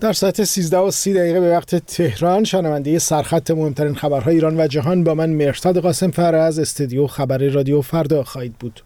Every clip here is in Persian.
در ساعت 13:30 به وقت تهران شنونده سرخط مهمترین خبرهای ایران و جهان با من مرتضی قاسم فر از استودیو خبر رادیو فردا خواهید بود.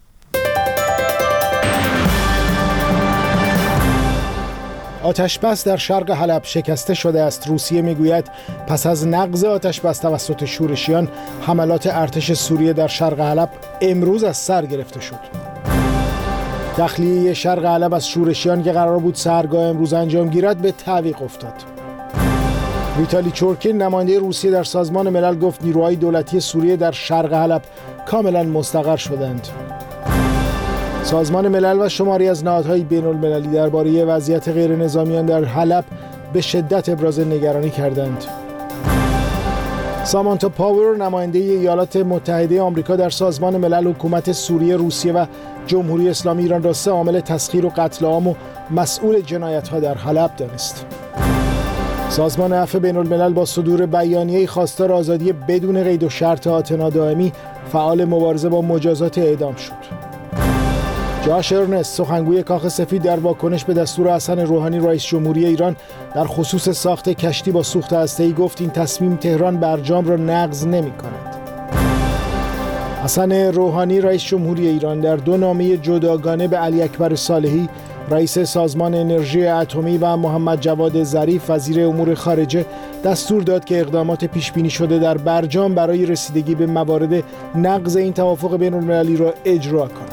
آتش‌بس در شرق حلب شکسته شده است. روسیه میگوید پس از نقض آتش‌بس توسط شورشیان حملات ارتش سوریه در شرق حلب امروز از سر گرفته شد. تخلیه شرق حلب از شورشیان که قرار بود سحرگاه امروز انجام گیرد به تعویق افتاد. ویتالی چورکین نماینده روسیه در سازمان ملل گفت نیروهای دولتی سوریه در شرق حلب کاملا مستقر شدند. سازمان ملل و شماری از نهادهای بین‌المللی درباره وضعیت غیر نظامیان در حلب به شدت ابراز نگرانی کردند. سامانتا پاور نماینده ایالات متحده آمریکا در سازمان ملل حکومت سوریه، روسیه و جمهوری اسلامی ایران را سه عامل تسخیر و قتل عام و مسئول جنایت‌ها در حلب دانست. سازمان عفو بین‌الملل با صدور بیانیه‌ای خواستار آزادی بدون قید و شرط آتنا دائمی فعال مبارزه با مجازات اعدام شد. جاش ارنست سخنگوی کاخ سفید در واکنش به دستور حسن روحانی رئیس جمهوری ایران در خصوص ساخت کشتی با سوخت هسته‌ای گفت این تصمیم تهران برجام را نقض نمی‌کند. حسن روحانی رئیس جمهوری ایران در دو نامه جداگانه به علی اکبر صالحی رئیس سازمان انرژی اتمی و محمد جواد ظریف وزیر امور خارجه دستور داد که اقدامات پیش بینی شده در برجام برای رسیدگی به موارد نقض این توافق بین‌المللی را اجرا کنند.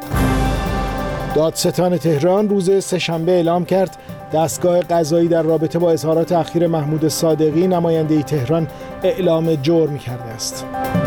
دادستان تهران روز سه‌شنبه اعلام کرد دستگاه قضایی در رابطه با اظهارات اخیر محمود صادقی نماینده تهران اعلام جرم کرده است.